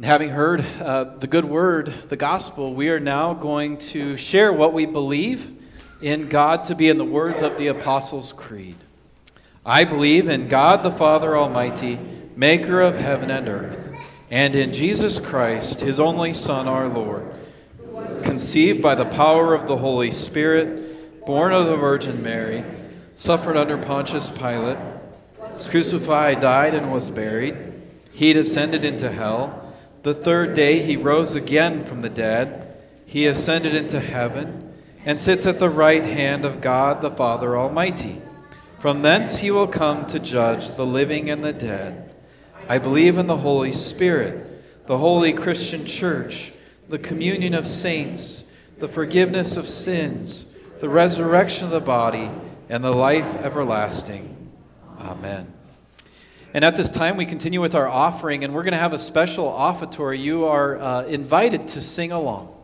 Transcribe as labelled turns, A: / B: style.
A: And having heard the good word, the gospel, we are now going to share what we believe in God to be in the words of the Apostles' Creed. I believe in God the Father Almighty, maker of heaven and earth, and in Jesus Christ, his only Son, our Lord, conceived by the power of the Holy Spirit, born of the Virgin Mary, suffered under Pontius Pilate, was crucified, died, and was buried. He descended into hell. The third day he rose again from the dead. He ascended into heaven and sits at the right hand of God the Father Almighty. From thence he will come to judge the living and the dead. I believe in the Holy Spirit, the holy Christian church, the communion of saints, the forgiveness of sins, the resurrection of the body, and the life everlasting. Amen. And at this time, we continue with our offering, and we're going to have a special offertory. You are invited to sing along.